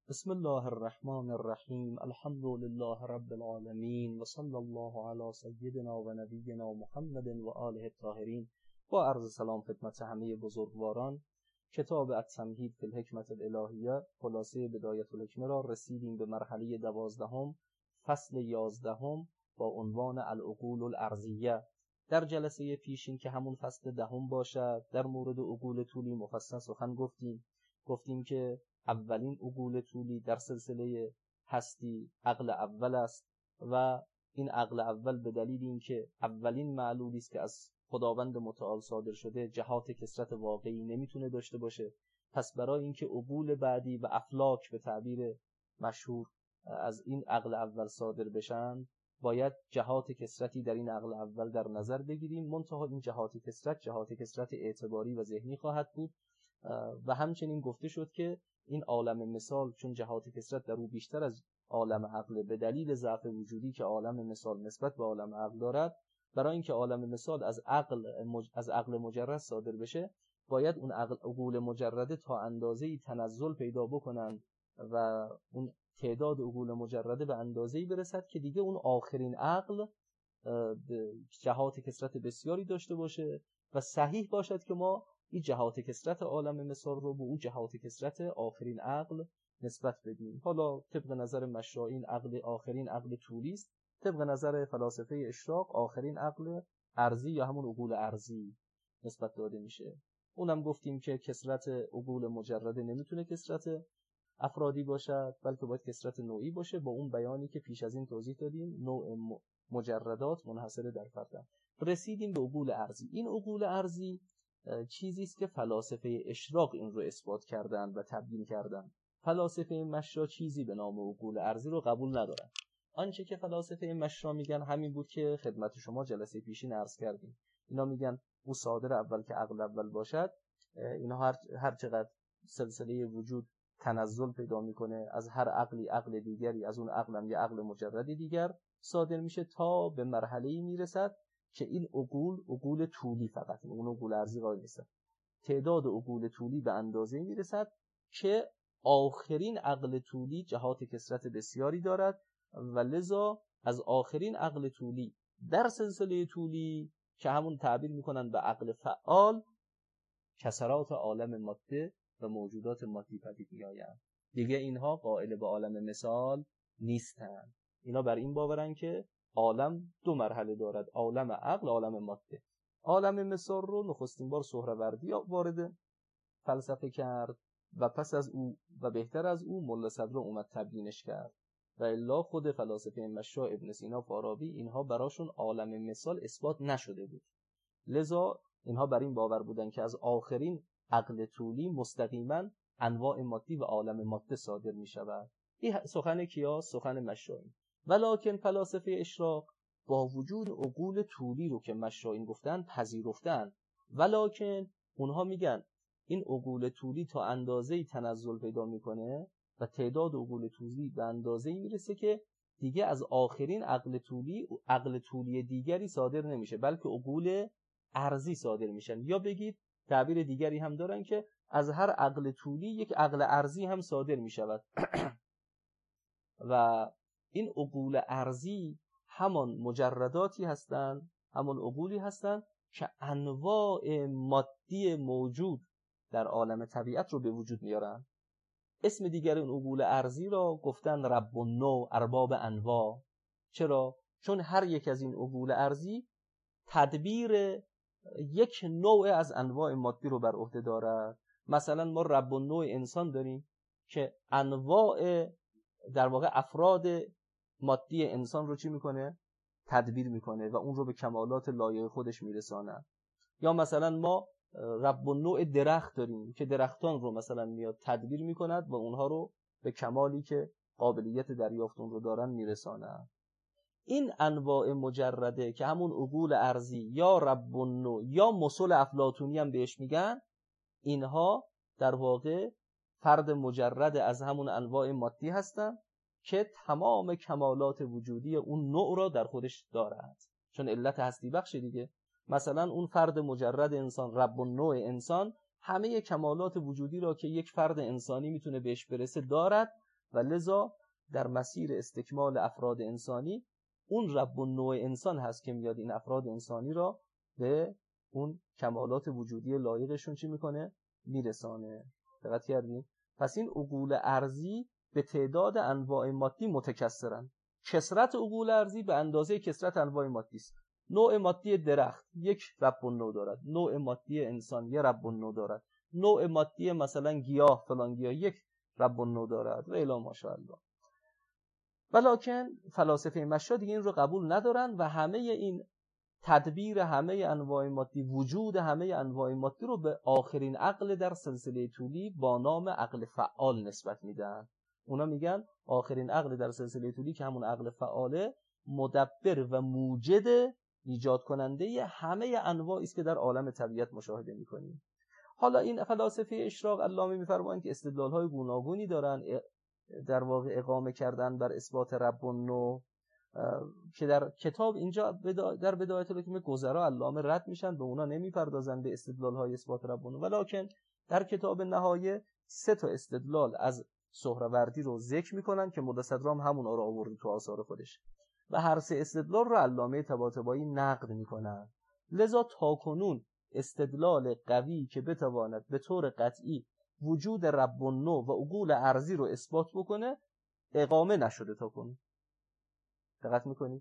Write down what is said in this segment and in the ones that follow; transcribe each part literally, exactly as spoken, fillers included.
بسم الله الرحمن الرحیم. الحمد لله رب العالمین و صلی الله علی سیدنا و نبینا محمد و آله الطاهرین. با عرض سلام خدمت همه بزرگواران. کتاب التمهید فی الحکمة الالهیه، خلاصه بدایة الحکمه را رسیدیم به مرحله دوازدهم، فصل یازدهم با عنوان العقول الارضیه. در جلسه پیشین که همون فصل دهم باشد، در مورد عقول طولی مفصل سخن گفتیم. گفتیم که اولین عقول طولی در سلسله هستی عقل اول است و این عقل اول به دلیل اینکه اولین معلولی است که از خداوند متعال صادر شده، جهات کثرت واقعی نمیتونه داشته باشه. پس برای اینکه عقول بعدی و افلاک به تعبیر مشهور از این عقل اول صادر بشن، باید جهات کثرتی در این عقل اول در نظر بگیریم. منتها این جهات کثرت جهات کثرت اعتباری و ذهنی خواهد بود. و همچنین گفته شد که این عالم مثال چون جهات کثرت در او بیشتر از عالم عقل، به دلیل ضعف وجودی که عالم مثال نسبت به عالم عقل دارد، برای اینکه عالم مثال از عقل مج... از عقل مجرد صادر بشه، باید اون عقل عقول مجرده تا اندازه‌ای تنزل پیدا بکنن و اون تعداد عقول مجرده به اندازه‌ای برسد که دیگه اون آخرین عقل جهات کثرت بسیاری داشته باشه و صحیح باشد که ما این جهات کثرت عالم مثال رو به اون جهات کثرت آخرین عقل نسبت بدیم. حالا طبق نظر مشایخ عقل آخرین عقل طولی است، طبق نظر فلاسفه اشراق آخرین عقل ارضی یا همون عقول ارضی نسبت داده میشه. اونم گفتیم که کثرت عقول مجرده نمیتونه کثرت افرادی باشد، بلکه باید کثرت نوعی باشه، با اون بیانی که پیش از این توضیح دادیم. نوع مجردات منحصر در فردن. رسیدیم به عقول ارضی. این عقول ارضی چیزی است که فلاسفه اشراق این رو اثبات کردن و تبیین کردن. فلاسفه مشا چیزی به نام عقول ارضی رو قبول ندارن. آنچه که فلاسفه مشا میگن همین بود که خدمت شما جلسه پیشین عرض کردیم. اینا میگن او صادر اول که عقل اول باشد، اینا هر هر چقدر سلسله وجود تنزل پیدا میکنه، از هر عقلی عقل دیگری، از اون عقلم یه عقل مجردی دیگر صادر میشه تا به مرحله‌ای میرسد که این عقول عقول طولی، فقط اون عقول ارضی قائل نیست، تعداد عقول طولی به اندازه میرسد که آخرین عقل طولی جهات کثرت بسیاری دارد و لذا از آخرین عقل طولی در سلسله طولی که همون تعبیر میکنن به عقل فعال، کثرات عالم ماده و موجودات مادی پدید میآیند. دیگه اینها قائل به عالم مثال نیستند. اینا بر این باورن که عالم دو مرحله دارد، عالم عقل، عالم ماده. عالم مثال رو نخستین بار سهروردی وارد فلسفه کرد و پس از او و بهتر از او ملا صدرا اومد تبیینش کرد و الا خود فلاسفه مشا ابن سینا، فارابی، اینها براشون عالم مثال اثبات نشده بود. لذا اینها بر این باور بودن که از آخرین عقل طولی مستقیما انواع مادی و عالم ماده صادر می شود. این سخن کیا؟ سخن مشایی. ولکن فلاسفه اشراق با وجود عقول طولی رو که مشایین گفتن پذیرفتن، ولکن اونها میگن این عقول طولی تا اندازه‌ای تنزل پیدا میکنه و تعداد عقول طولی به اندازه‌ای میرسه که دیگه از آخرین عقل طولی عقل طولی دیگری صادر نمیشه، بلکه عقول ارضی صادر میشن. یا بگید تعبیر دیگری هم دارن که از هر عقل طولی یک عقل ارضی هم صادر میشود و این عقول ارضی همان مجرداتی هستند، همان عقولی هستند که انواع مادی موجود در عالم طبیعت رو به وجود میارن. اسم دیگر این عقول ارضی را گفتن رب النوع، ارباب انواع. چرا؟ چون هر یک از این عقول ارضی تدبیر یک نوع از انواع مادی رو بر عهده دارد. مثلا ما رب النوع انسان داریم که انواع در واقع افراد مادی انسان رو چی میکنه؟ تدبیر میکنه و اون رو به کمالات لایق خودش میرسانه. یا مثلا ما رب النوع درخت داریم که درختان رو مثلا میاد تدبیر میکند و اونها رو به کمالی که قابلیت دریافت اون رو دارن میرسانه. این انواع مجرده که همون عقول ارضی یا رب النوع یا مسل افلاطونی هم بهش میگن، اینها در واقع فرد مجرد از همون انواع مادی هستن که تمام کمالات وجودی اون نوع را در خودش دارد، چون علت هستی بخش دیگه. مثلا اون فرد مجرد انسان، رب النوع انسان، همه کمالات وجودی را که یک فرد انسانی میتونه بهش برسه دارد و لذا در مسیر استکمال افراد انسانی اون رب النوع انسان هست که میاد این افراد انسانی را به اون کمالات وجودی لایقشون چی میکنه؟ میرسانه. دقت کردین؟ پس این عقول ارضی به تعداد انواع مادی متکثرن. کثرت عقول ارضی به اندازه کثرت انواع مادی است. نوع مادی درخت یک رب النوع دارد، نوع مادی انسان یک رب النوع دارد، نوع مادی مثلا گیاه فلان گیاه یک رب النوع دارد و الی ماشاءالله. ولکن فلاسفه مشا دیگه این رو قبول ندارن و همه این تدبیر همه انواع مادی، وجود همه انواع مادی رو به آخرین عقل در سلسله طولی با نام عقل فعال نسبت میدن. اونا میگن آخرین عقل در سلسله طولی که همون عقل فعاله، مدبر و موجد، ایجاد کننده همه انواعی است که در عالم طبیعت مشاهده میکنیم. حالا این فلاسفه اشراق علامه میفرمایند که استدلال‌های گوناگونی دارن در واقع اقامه کردن بر اثبات رب النوع که در کتاب اینجا در بدایت الحکمه گذرا علامه رد میشن، به اونا نمیپردازن به استدلال‌های اثبات رب النوع، ولکن در کتاب نهایه سه تا استدلال از سهروردی رو ذکر میکنن که مدصدرام همون رو آورد تو آثار خودش و هر سه استدلال رو علامه طباطبایی نقد میکنن. لذا تاکنون استدلال قوی که بتواند به طور قطعی وجود رب النوع و عقول ارضی رو اثبات بکنه اقامه نشده تاکنون. دقت میکنید؟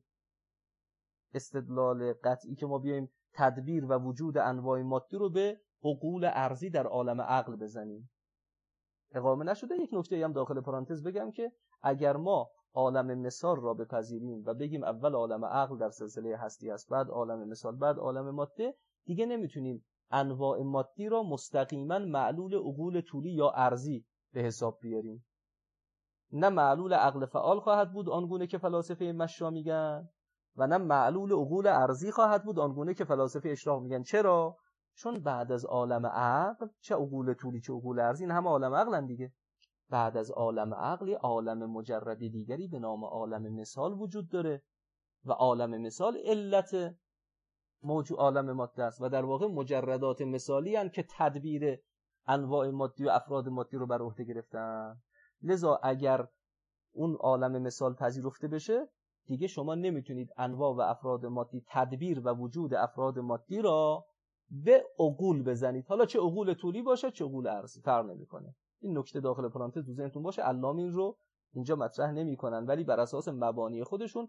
استدلال قطعی که ما بیایم تدبیر و وجود انواع مادی رو به عقول ارضی در عالم عقل بزنیم اقامه نشده. یک نکته هم داخل پرانتز بگم که اگر ما عالم مثال را بپذیریم و بگیم اول عالم عقل در سلسله هستی است، بعد عالم مثال، بعد عالم ماده، دیگه نمیتونیم انواع مادی را مستقیما معلول عقول طولی یا ارضی به حساب بیاریم. نه معلول عقل فعال خواهد بود آنگونه که فلاسفه مشا میگن و نه معلول عقول ارضی خواهد بود آنگونه که فلاسفه اشراق میگن. چرا؟ چون بعد از عالم عقل چه عقول طولی چه عقول ارضی این همه عالم عقلن دیگه. بعد از عالم عقل عالم مجرد دیگری به نام عالم مثال وجود داره و عالم مثال علت موجود عالم ماده است و در واقع مجردات مثالی هستند که تدبیر انواع مادی و افراد مادی رو بر عهده گرفتن. لذا اگر اون عالم مثال پذیرفته بشه دیگه شما نمیتونید انواع و افراد مادی، تدبیر و وجود افراد مادی را به عقول بزنید، حالا چه عقول طولی باشه چه عقول ارضی فرق نمیکنه. این نکته داخل پرانتز تو ذهنتون باشه. علامه این رو اینجا مطرح نمیکنن ولی بر اساس مبانی خودشون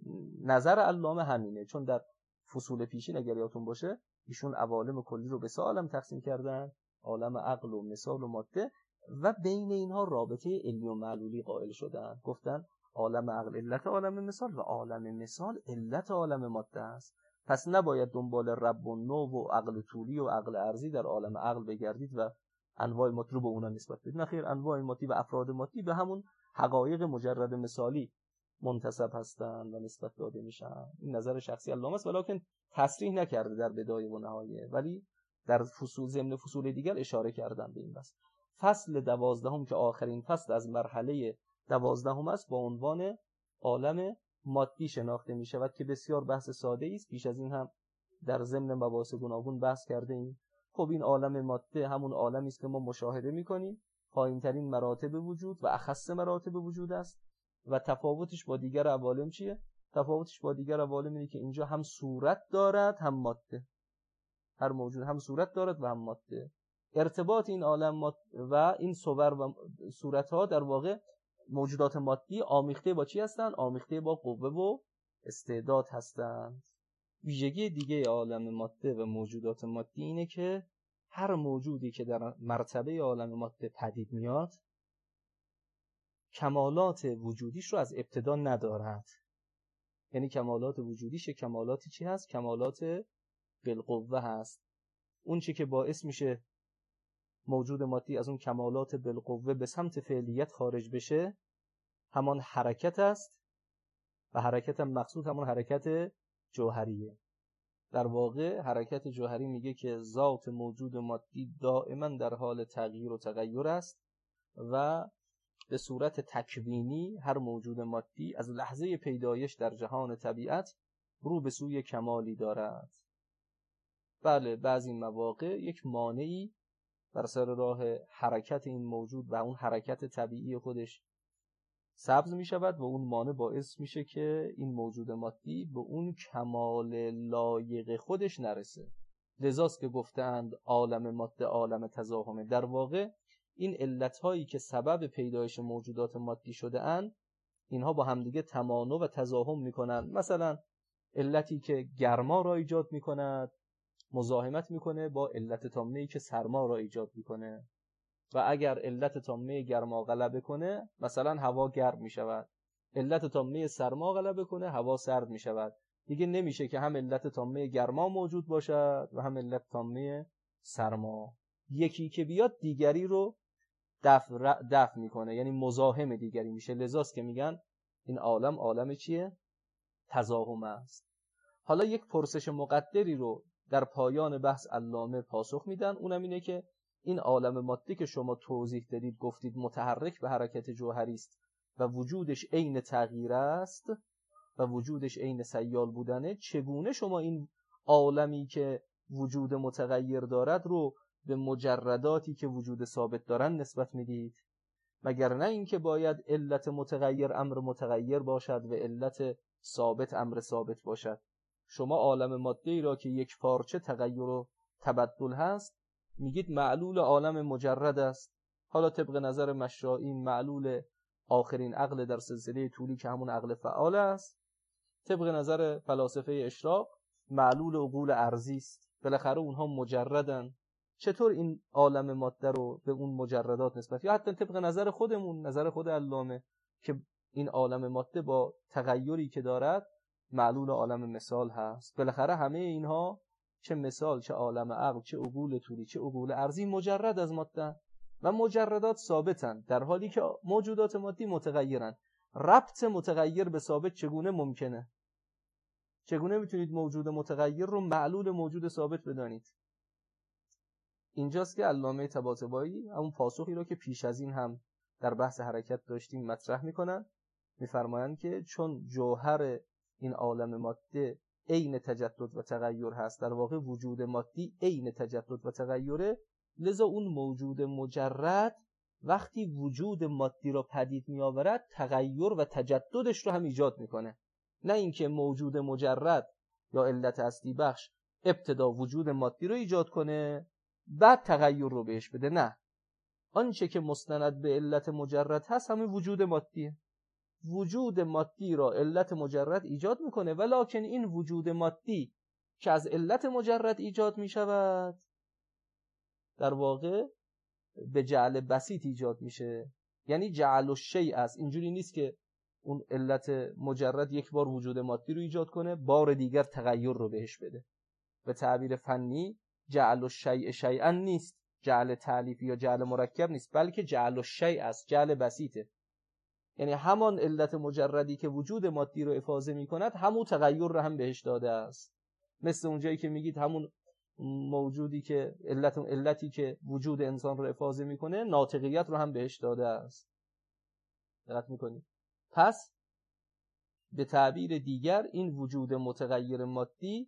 نظر علامه همینه، چون در فصول پیشین اگر یادتون باشه ایشون عوالم کلی رو به سه عالم تقسیم کردن، عالم عقل و مثال و ماده، و بین اینها رابطه علمی و معلولی قائل شدن. گفتن عالم عقل علت عالم مثال و عالم مثال علت عالم ماده است. پس نباید دنبال رب و نو و عقل طولی و عقل ارضی در عالم عقل بگردید و انواع مادی رو به اونا نسبت بدید. نخیر، انواع مادی و افراد مادی به همون حقایق مجرد مثالی منتسب هستند و نسبت داده میشن. این نظر شخصی علامه است، ولکن تصریح نکرده در بدایه و نهایه، ولی در فصول ضمن فصول دیگر اشاره کردن به این بس. فصل دوازدهم که آخرین فصل از مرحله دوازدهم است با عنوان عالم مادی شناخته می شود که بسیار بحث ساده است. پیش از این هم در ضمن مباحث گوناگون بحث کرده ایم. خب این عالم ماده همون عالمی است که ما مشاهده می کنیم، پایین ترین مراتب وجود و اخص مراتب وجود است و تفاوتش با دیگر عوالم چیه؟ تفاوتش با دیگر عوالم اینه که اینجا هم صورت دارد هم ماده. هر موجود هم صورت دارد و هم ماده. ارتباط این عالم و این صور و صورت‌ها در واقع موجودات مادی آمیخته با چی هستند؟ آمیخته با قوه و استعداد هستند. ویژگی دیگه عالم ماده و موجودات مادی اینه که هر موجودی که در مرتبه عالم ماده پدید میاد کمالات وجودیش رو از ابتدا ندارد. یعنی کمالات وجودیش کمالاتی چی هست؟ کمالات بالقوه هست. اون چی که باعث میشه موجود مادی از اون کمالات بالقوه به سمت فعلیت خارج بشه همان حرکت است و حرکت هم مقصود همون حرکت جوهریه. در واقع حرکت جوهری میگه که ذات موجود مادی دائما در حال تغییر و تغیر است و به صورت تکوینی هر موجود مادی از لحظه پیدایش در جهان طبیعت رو به سوی کمالی دارد. بله، بعضی مواقع یک مانعی بر سر راه حرکت این موجود و اون حرکت طبیعی خودش سبز می شود و اون مانع باعث میشه که این موجود مادی به اون کمال لایق خودش نرسه. لذاست که گفتند عالم ماده عالم تزاحمه. در واقع این علتهایی که سبب پیدایش موجودات مادی شده اند، اینها با همدیگه تمانع و تزاحم میکنن. مثلا علتی که گرما را ایجاد میکند مزاحمت میکنه با علت تامه‌ای که سرما را ایجاد میکنه، و اگر علت تامه گرما غلبه کنه مثلا هوا گرم میشود، علت تامه سرما غلبه کنه هوا سرد میشود. دیگه نمیشه که هم علت تامه گرما موجود باشد و هم علت تامه سرما. یکی که بیاد دیگری رو دفع دفع میکنه، یعنی مزاحم دیگری میشه. لذاست که میگن این عالم عالم چیه؟ تزاحم است. حالا یک پرسش مقدری رو در پایان بحث علامه پاسخ میدن، اونم اینه که این عالم مادی که شما توضیح دادید، گفتید متحرک به حرکت جوهری است و وجودش عین تغییر است و وجودش عین سیال بودنه، چگونه شما این عالمی که وجود متغیر دارد رو به مجرداتی که وجود ثابت دارن نسبت میدید؟ مگر نه این که باید علت متغیر امر متغیر باشد و علت ثابت امر ثابت باشد. شما عالم مادی را که یک پارچه تغییر و تبدل هست میگید معلول عالم مجرد است. حالا طبق نظر مشائی معلول آخرین عقل در سلسله طولی که همون عقل فعال است، طبق نظر فلاسفه اشراق معلول عقول ارضی است. بالاخره اونها مجردن. چطور این عالم ماده رو به اون مجردات نسبت، یا حتی طبق نظر خودمون، نظر خود علامه، که این عالم ماده با تغییری که دارد معلول عالم مثال هست. بالاخره همه اینها چه مثال، چه عالم عقل، چه عقول طولی، چه عقول ارضی مجرد از ماده و مجردات ثابتن، در حالی که موجودات مادی متغیرن. ربط متغیر به ثابت چگونه ممکنه؟ چگونه میتونید موجود متغیر رو معلول موجود ثابت بدانید؟ اینجاست که علامه طباطبایی همون پاسخی رو که پیش از این هم در بحث حرکت داشتیم مطرح میکنن. میفرمایند که چون جوهر این عالم ماده عین تجدد و تغییر هست، در واقع وجود مادی عین تجدد و تغییره، لذا اون موجود مجرد وقتی وجود مادی رو پدید می آورد تغییر و تجددش رو هم ایجاد میکنه. نه اینکه موجود مجرد یا علت اصلی بخش ابتدا وجود مادی رو ایجاد کنه بعد تغییر رو بهش بده. نه، آنچه که مستند به علت مجرد هست همه وجود مادیه. وجود مادی را علت مجرد ایجاد میکنه، ولکن این وجود مادی که از علت مجرد ایجاد میشود در واقع به جعل بسیط ایجاد میشه. یعنی جعل الشیء است. اینجوری نیست که اون علت مجرد یک بار وجود مادی رو ایجاد کنه بار دیگر تغییر رو بهش بده. به تعبیر فنی جعل الشیء شیئا نیست، جعل تالیفی یا جعل مرکب نیست، بلکه جعل الشیء است، جعل بسیطه. یعنی همان علت مجردی که وجود مادی رو افاضه می کند همون تغییر رو هم بهش داده است. مثل اونجایی که میگید همون موجودی که علت علتی که وجود انسان رو افاضه میکنه ناطقیت رو هم بهش داده است. دقت میکنید؟ پس به تعبیر دیگر این وجود متغیر مادی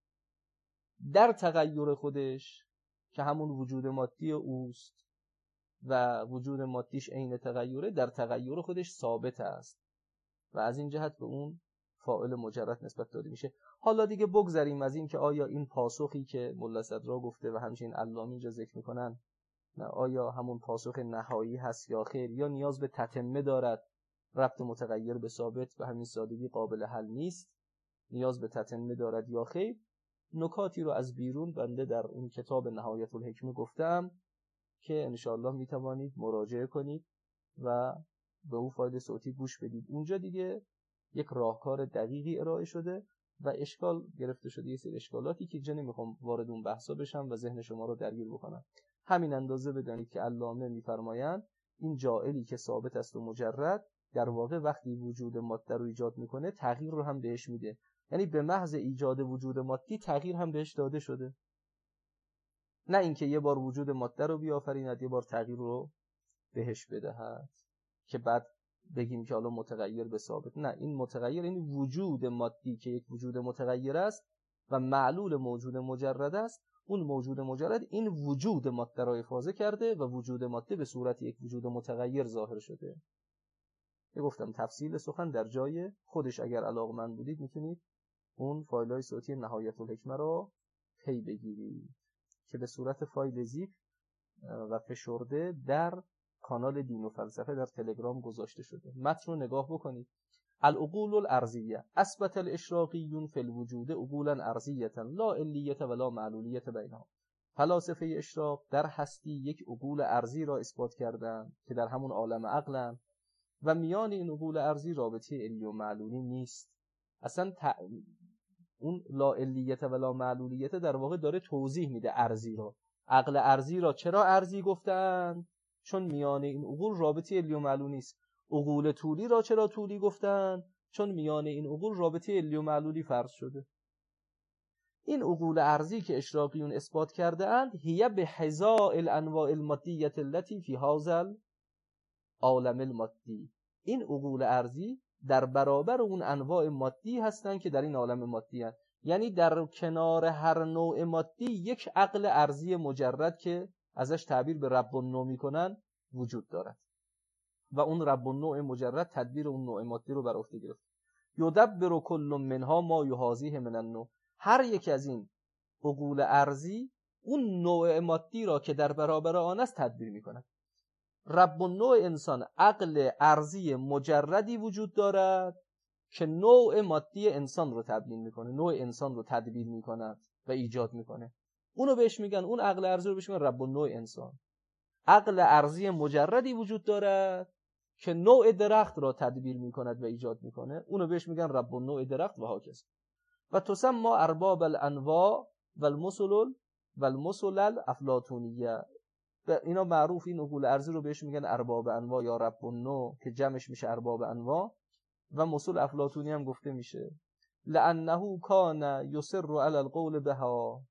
در تغییر خودش که همون وجود مادی اوست و وجود مادیش عین تغییره، در تغییر خودش ثابت است و از این جهت به اون فاعل مجرد نسبت داده میشه. حالا دیگه بگذریم از این که آیا این پاسخی که ملا صدرا گفته و همچنین علامه اینجا ذکر میکنن نه آیا همون پاسخ نهایی هست یا خیر، یا نیاز به تتمه دارد، ربط متغیر به ثابت به همین سادگی قابل حل نیست، نیاز به تتمه دارد یا خیر. نکاتی رو از بیرون بنده در اون کتاب نهایت الحکمه گفتم که انشاءالله میتوانید مراجعه کنید و به اون فایل صوتی گوش بدید. اونجا دیگه یک راهکار دقیقی ارائه شده و اشکال گرفته شده، یه سری اشکالاتی که جا نمیخوام وارد اون بحثا بشم و ذهن شما رو درگیر بکنم. همین اندازه بدانید که علامه میفرمایند این جاعلی که ثابت است و مجرد در واقع وقتی وجود ماده رو ایجاد میکنه تغییر رو هم بهش میده. یعنی به محض ایجاد وجود مادی تغییر هم بهش داده شده، نه اینکه یه بار وجود ماده رو بیافریند یه بار تغییر رو بهش بدهد که بعد بگیم که حالا متغیر به ثابت. نه، این متغیر این وجود مادی که یک وجود متغیر است و معلول موجود مجرد است، اون موجود مجرد این وجود ماده را افاضه کرده و وجود ماده به صورت یک وجود متغیر ظاهر شده. یه گفتم تفصیل سخن در جای خودش، اگر علاقه‌مند بودید میتونید اون فایل‌های صوتی نهایت الحکمه رو پی بگیرید که به صورت فایل زیپ و فشرده در کانال دین و فلسفه در تلگرام گذاشته شده. متن رو نگاه بکنید. العقول الارضیه اثبت الاشراقیون فی الوجود عقولا ارضیه لا علیه ولا معلولیه بینها. فلاسفه اشراق در هستی یک عقول ارضی را اثبات کردند که در همون عالم عقلن و میان این عقول ارضی رابطه علی و معلولی نیست. اصلا ت... اون لا علیت و لا معلولیت در واقع داره توضیح میده ارضی را. عقل ارضی را چرا ارضی گفتن؟ چون میان این عقول رابطه علی و معلولی نیست. عقول طولی را چرا طولی گفتن؟ چون میان این عقول رابطه علی و معلولی فرض شده. این عقول ارضی که اشراقیون اثبات کرده اند هی به حذاء الانواع المادیه التي فی هذا عالم المادی. این عقول ارضی در برابر اون انواع مادی هستن که در این عالم مادی هستن. یعنی در کنار هر نوع مادی یک عقل ارضی مجرد که ازش تعبیر به رب النوع میکنن وجود دارد و اون رب النوع مجرد تدبیر اون نوع مادی رو بر عهده گرفت. یدبر کل منها ما یحاذیه من النوع. هر یک از این عقول ارضی اون نوع مادی را که در برابر آن است تدبیر میکنه. رب النوع انسان عقل ارضی مجردی وجود دارد که نوع مادی انسان رو تبیین میکنه، نوع انسان رو تدبیر میکنه و ایجاد میکنه. اونو بهش میگن، اون عقل ارضی رو بهش میگن رب النوع انسان. عقل ارضی مجردی وجود دارد که نوع درخت را تدبیر میکند و ایجاد میکنه، اونو بهش میگن رب النوع درخت و هاکذا. و تسمى ارباب الانواع والمثل والمثل الافلاطونیه. اینا معروف، این عقول ارضی رو بهش میگن ارباب انواع یا رب النوع که جمعش میشه ارباب انواع، و مثل افلاطونی هم گفته میشه. لانه کان یصر علی القول بها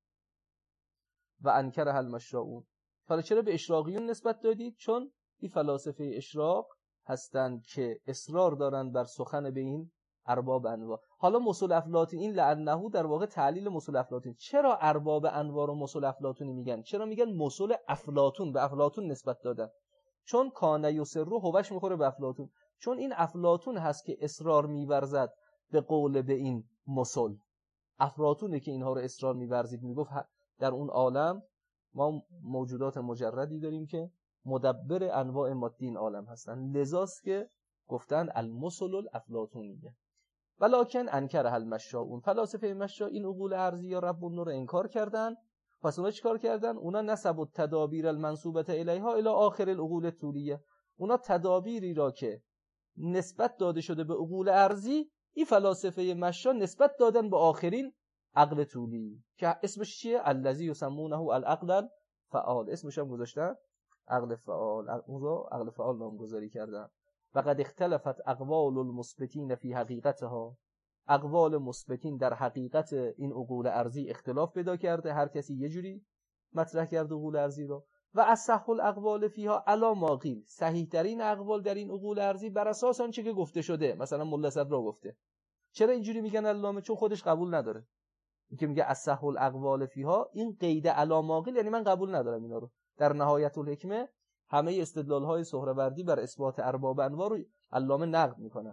و انکرها المشرعون. حالا چرا به اشراقیون نسبت دادید؟ چون این فلاسفه اشراق هستند که اصرار دارن بر سخن به این ارباب انواع. حالا مثل افلاطونی، این لانه در واقع تعلیل مثل افلاطونی. چرا ارباب انواع رو مثل افلاطونی میگن؟ چرا میگن مثل افلاطون؟ به افلاطون نسبت دادن. چون کان یسر رو هوش میخوره به افلاطون، چون این افلاطون هست که اصرار میورزد به قول به این مثل. افلاطونه که اینها رو اصرار میورزید، میگفت در اون عالم ما موجودات مجردی داریم که مدبر انواع مادی این عالم هستن، لذاست که گفتن المثل الافلاطونیه. ولکن انکرها المشاؤون. فلاسفه مشا این عقول ارضی یا رب النوع رو انکار کردن. پس اونا چیکار کردن؟ اونا نسبوا التدابیر المنسوبه الیها الی آخر العقول الطولیه. اونا تدابیری را که نسبت داده شده به عقول ارضی، این فلاسفه مشا نسبت دادن به آخرین عقل طولی که اسمش چیه؟ الذی یسمونه العقل فعال. اسمش هم گذاشتن عقل فعال. اون رو عقل فعال نامگذاری کردن. و قد اختلفت اقوال المثبتین فی حقیقتها. اقوال مثبتین در حقیقت این عقول ارضی اختلاف پیدا کرده، هر کسی یه جوری مطرح کرده عقول ارضی رو. و اصح الاقوال فیها علی ما قیل. صحیح ترین اقوال در این عقول ارضی بر اساس آنچه که گفته شده. مثلا ملا صدرا گفته. چرا اینجوری میگن علامه؟ چون خودش قبول نداره. اینکه میگه اصح الاقوال فیها، این قید علی ما قیل یعنی من قبول ندارم اینا رو. در نهایت الحکمه همه استدلال‌های سهروردی بر اثبات ارباب انواع رو علامه نقد میکنن.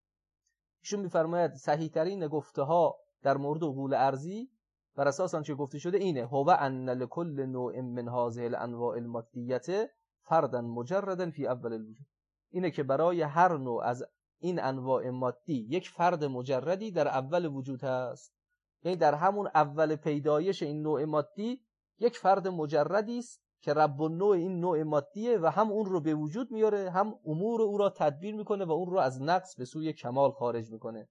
ایشون میفرماید صحیح ترین گفته ها در مورد عقول ارضی بر اساس آنچه گفته شده اینه: هو ان لكل نوع من هذه الانواع المادیه فردا مجردا فی اول الوجود. اینه که برای هر نوع از این انواع مادی یک فرد مجردی در اول وجود هست. یعنی در همون اول پیدایش این نوع مادی یک فرد مجردی است که رب النوع این نوع مادیه و هم اون رو به وجود میاره، هم امور او را تدبیر میکنه و اون رو از نقص به سوی کمال خارج میکنه.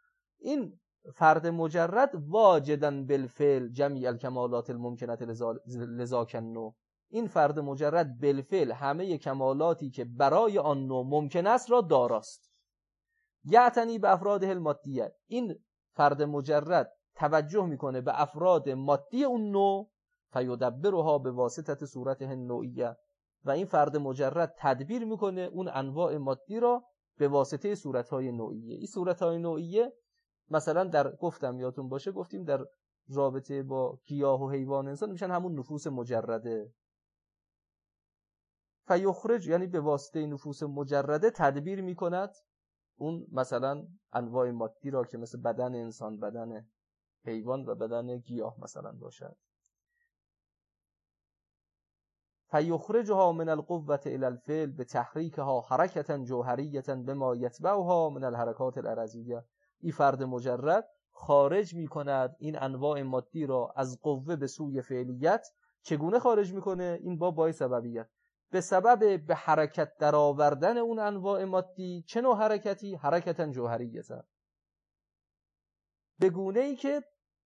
این فرد مجرد واجدن بالفعل جمیع الکمالات الممکنه لذاک النوع. این فرد مجرد بالفعل همه کمالاتی که برای آن نوع ممکن است را داراست. یعتنی به افراده المادیه. این فرد مجرد توجه میکنه به افراد مادی اون نوع، فیدبرها به واسطه صورته النوعیه. و این فرد مجرد تدبیر میکنه اون انواع مادی را به واسطه صورتهای نوعیه. این صورتهای نوعیه مثلا در گفتم یادتون باشه گفتیم در رابطه با گیاه و حیوان انسان میشن همون نفوس مجرده. فیخرج یعنی به واسطه نفوس مجرده تدبیر میکند اون مثلا انواع مادی را که مثل بدن انسان، بدن حیوان و بدن گیاه مثلا باشد. فیخرجها من القوة الى الفعل بتحریکها حرکتا جوهریتا بما یتبعها من الحرکات الارضیه. این فرد مجرد خارج میکند این انواع مادی را از قوه به سوی فعلیت. چگونه خارج میکنه؟ این با بای سببیت، به سبب به حرکت در آوردن اون انواع مادی. چه نوع حرکتی؟ حرکتا جوهریتا، به گونه ای که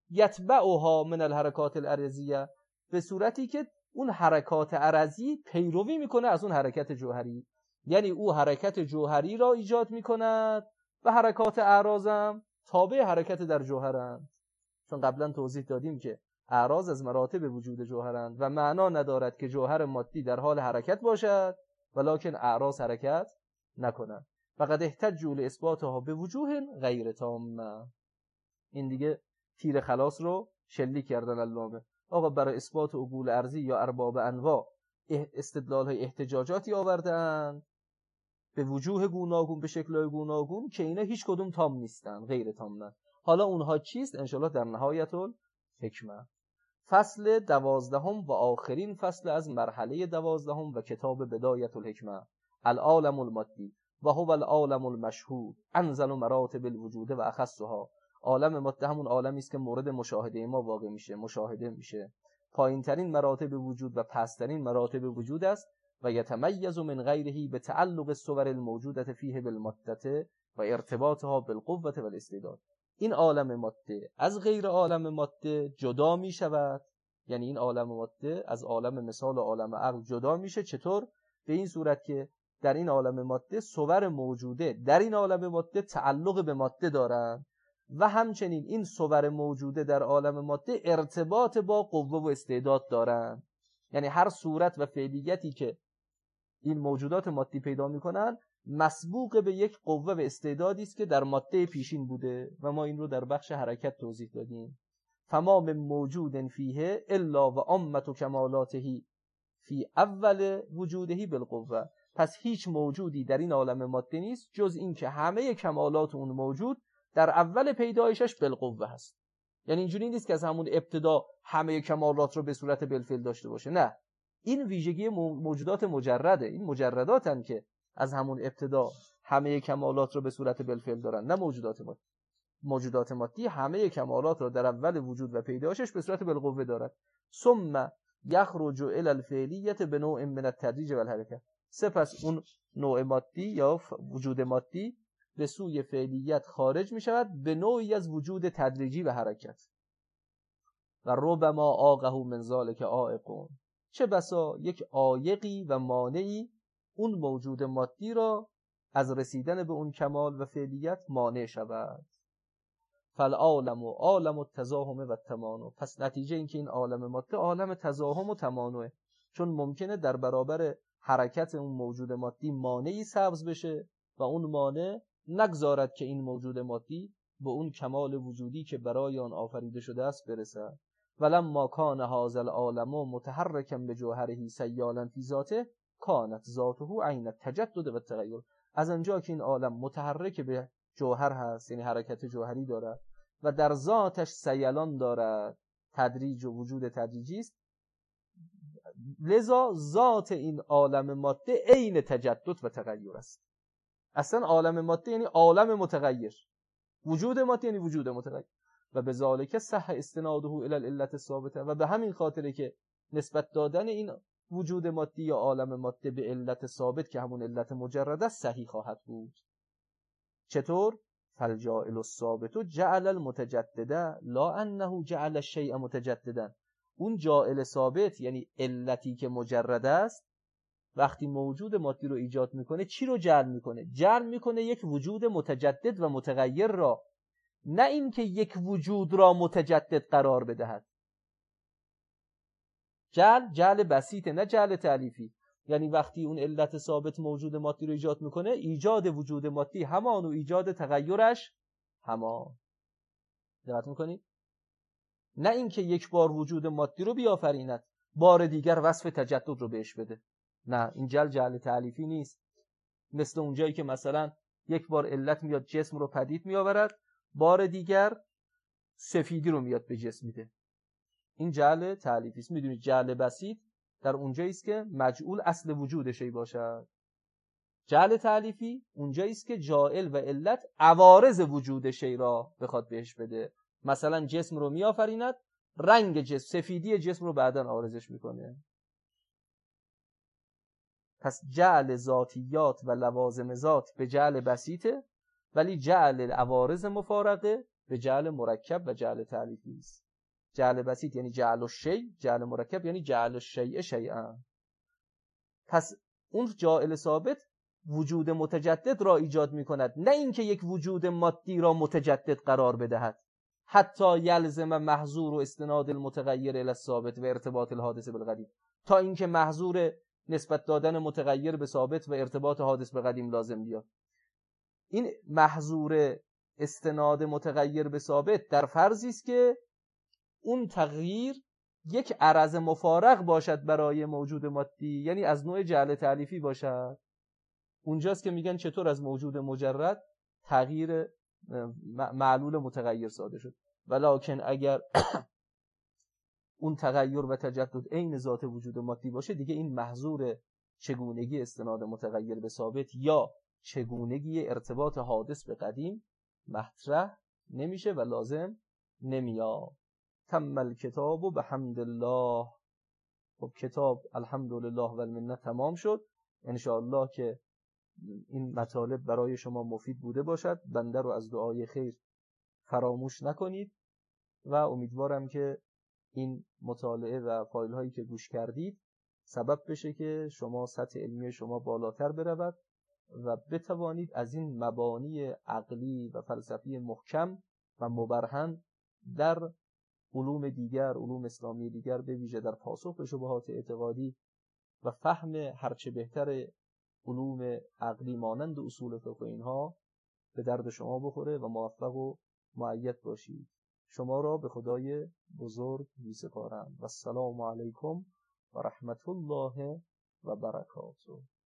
یتبعها من الحرکات الارضیه، به صورتی که اون حرکات عرضی پیروی میکنه از اون حرکت جوهری. یعنی او حرکت جوهری را ایجاد میکند و حرکات اعراضم تابع حرکت در جوهرند. چون قبلا توضیح دادیم که اعراض از مراتب وجود جوهرند و معنا ندارد که جوهر مادی در حال حرکت باشد ولکن اعراض حرکت نکنند. فقد احتجوا لاثباتها به وجوه غیر تامه. این دیگه تیر خلاص رو شلیک کردن علامه. آقا برای اثبات عقول ارضی یا ارباب انواع استدلال های احتجاجاتی آوردن به وجوه گوناگون، به شکل‌های گوناگون که اینا هیچ کدوم تام نیستن، غیر تام نه. حالا اونها چیست؟ انشالله در نهایت الحکمه. فصل دوازدهم و آخرین فصل از مرحله دوازدهم و کتاب بدایت الحکمه. العالم المادی و هو العالم المشهود انزل مراتب الوجود و اخصها. عالم ماده همون عالمی است که مورد مشاهده ما واقع میشه، مشاهده میشه. پایین ترین مراتب وجود و پسترین مراتب وجود است و یتمیز من غیره به تعلق الصور الموجوده فیه بالماده و ارتباطها بالقوه و الاستعداد. این عالم ماده از غیر عالم ماده جدا میشود. یعنی این عالم ماده از عالم مثال و عالم عقل جدا میشه. چطور؟ به این صورت که در این عالم ماده صور موجوده در این عالم ماده تعلق به ماده دارند و همچنین این صور موجوده در عالم ماده ارتباط با قوه و استعداد دارند. یعنی هر صورت و فعلیتی که این موجودات مادی پیدا میکنن مسبوق به یک قوه و استعدادی است که در ماده پیشین بوده و ما این رو در بخش حرکت توضیح دادیم. فما من موجود فیه الا و عمت کمالاته فی اول وجوده بالقوه. پس هیچ موجودی در این عالم ماده نیست جز این که همه کمالات اون موجود در اول پیدایشش بالقوه هست. یعنی اینجوری نیست که از همون ابتدا همه کمالات رو به صورت بالفعل داشته باشه، نه، این ویژگی موجودات مجرده. این مجرداتن که از همون ابتدا همه کمالات رو به صورت بالفعل دارن، نه موجودات مادی. موجودات مادی همه کمالات رو در اول وجود و پیدایشش به صورت بالقوه دارد. ثم یخرج الی الفعلیه بنوع من التدریج و الحرکه. سپس اون نوع مادی یا وجود مادی به سوی فعلیت خارج می شود به نوعی از وجود تدریجی و حرکت. و ربما آقه من ذلک عائقون. چه بسا یک عایقی و مانعی اون موجود مادی را از رسیدن به اون کمال و فعلیت مانع شود. فالعالم و عالم التزاحم و التمانع. پس نتیجه این که این عالم ماده عالم تزاحم و تمانعه، چون ممکنه در برابر حرکت اون موجود مادی مانعی سبز بشه و اون مانع نگذارد که این موجود مادی به اون کمال وجودی که برای آن آفریده شده است برسد. ولما کان هذا العالم متحرکا بجوهره سیالا فی ذاته کانت ذاته عین التجدد و التغیر. از آنجا که این عالم متحرک به جوهر هست، یعنی حرکت جوهری دارد و در ذاتش سیلان دارد، تدریج و وجود تدریجی است، لذا ذات این عالم ماده عین تجدد و تغییر است. اصلا عالم ماده یعنی عالم متغیر، وجود ماده یعنی وجود متغیر. و به ذالک صح استناده الی العلت الثابته. و به همین خاطره که نسبت دادن این وجود مادی یا عالم ماده به علت ثابت که همون علت مجرد است صحیح خواهد بود. چطور؟ فالجاعل الثابت جعل المتجدد لا انه جعل الشیء متجددا. اون جاعل ثابت یعنی علتی که مجرد است وقتی موجود مادی رو ایجاد میکنه چی رو جعل میکنه؟ جعل میکنه یک وجود متجدد و متغیر را، نه اینکه یک وجود را متجدد قرار بدهد. جعل جعل بسیطه، نه جعل تعلیفی. یعنی وقتی اون علت ثابت موجود مادی رو ایجاد میکنه، ایجاد وجود مادی همان و ایجاد تغییرش همان. دقت میکنید؟ نه اینکه یک بار وجود مادی رو بیافریند بار دیگر وصف تجدد رو بهش بده. نه، این جعل جعل تألیفی نیست. مثل اونجایی که مثلا یک بار علت میاد جسم رو پدید میآورد، بار دیگر سفیدی رو میاد به جسم میده، این جعل تألیفی است. میدونید جعل بسیط در اونجایی است که مجعول اصل وجود شی باشد. جعل تألیفی اونجایی است که جاعل و علت عوارض وجود شی را بخواد بهش بده. مثلا جسم رو میآفریند، رنگ جسم، سفیدی جسم رو بعداً عارضش میکنه. پس جعل ذاتیات و لوازم ذات به جعل بسیطه، ولی جعل عوارض مفارقه به جعل مرکب و جعل تألیفی است. جعل بسیط یعنی جعل الشیء، جعل مرکب یعنی جعل الشیء شیئا. پس اون جاعل ثابت وجود متجدد را ایجاد میکند، نه اینکه یک وجود مادی را متجدد قرار بدهد. حتی یلزم محظور و استناد المتغیر الی الثابت و ارتباط الحادث بالقدیم، تا اینکه محظور نسبت دادن متغیر به ثابت و ارتباط حادث به قدیم لازم بیاد. این محظور استناد متغیر به ثابت در فرضی است که اون تغییر یک عرض مفارق باشد برای موجود مادی، یعنی از نوع جعل تألیفی باشد. اونجاست که میگن چطور از موجود مجرد تغییر معلول متغیر صادر شد. ولکن اگر اون تغییر و تجدد عین ذات وجود مادی باشه، دیگه این محظور چگونگی استناد متغیر به ثابت یا چگونگی ارتباط حادث به قدیم مطرح نمیشه و لازم نمیاد. تم الکتاب و بحمد الله. خب کتاب الحمدلله و المنه تمام شد. انشاءالله که این مطالب برای شما مفید بوده باشد. بنده رو از دعای خیر فراموش نکنید و امیدوارم که این مطالعه و فایل هایی که گوش کردید سبب بشه که شما سطح علمی شما بالاتر برود و بتوانید از این مبانی عقلی و فلسفی محکم و مبرهن در علوم دیگر، علوم اسلامی دیگر، به ویژه در پاسخ به شبهات اعتقادی و فهم هرچه بهتر علوم عقلی مانند اصول فقه و اینها به درد شما بخوره و موفق و مؤید باشید. شما را به خدای بزرگ می‌سپارم و السلام علیکم و رحمت الله و برکاته.